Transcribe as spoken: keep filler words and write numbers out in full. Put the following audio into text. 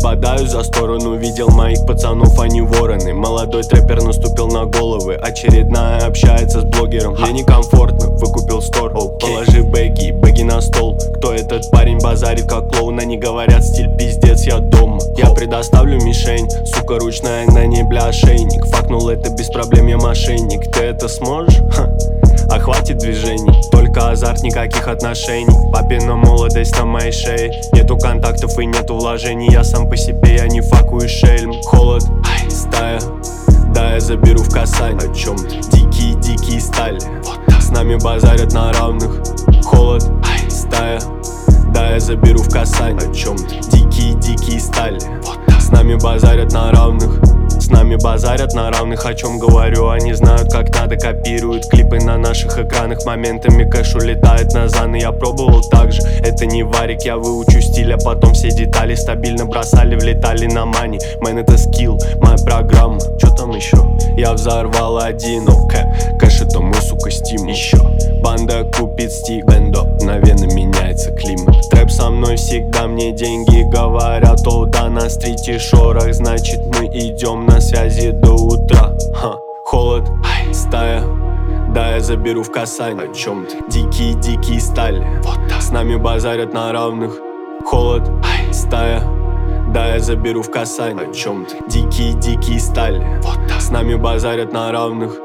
Бодаю за сторону, видел моих пацанов, они вороны. Молодой трэпер наступил на головы, очередная общается с блогером. Мне некомфортно, выкупил стор, okay. Положи бэги, бэги на стол. Кто этот парень базарит как клоун? Они говорят, стиль пиздец, я дома. Я предоставлю мишень, сука ручная, на ней бля ошейник. Факнул это без проблем, я мошенник. Ты это сможешь? Ха. А хватит движений, только азарт, никаких отношений. Папина молодость на моей шее. Нету контактов и нету вложений. Я сам по себе, я не факую шельм. Холод, ай, стая, да я заберу в Казань. О чем ты? Дикие-дикие стали, вот с нами базарят на равных. Холод, ай, стая, да я заберу в Казань. О чем ты? Дикие-дикие стали, вот с нами базарят на равных. С нами базарят на равных, о чем говорю. Они знают, как надо, копируют клипы на наших экранах. Моментами кэш улетает на заны. Я пробовал так же, это не варик. Я выучу стиль, а потом все детали стабильно бросали, влетали на мани. Мэн, это скилл, моя программа. Чё там еще? Я взорвал один, окей. Кэш это мой, сука, стимул. Еще банда купит стик, бендо, мгновенно меняется климат. Трэп со мной всегда, мне деньги говорят. О, да, на стрите шорох, значит мы идем на связи до утра. Ха. Холод, ай, стая, да я заберу в Казань. О чем ты? Дикие-дикие стали, вот так. С нами базарят на равных. Холод, ай, стая, да я заберу в Казань. О чем ты? Дикие-дикие стали, вот так. С нами базарят на равных.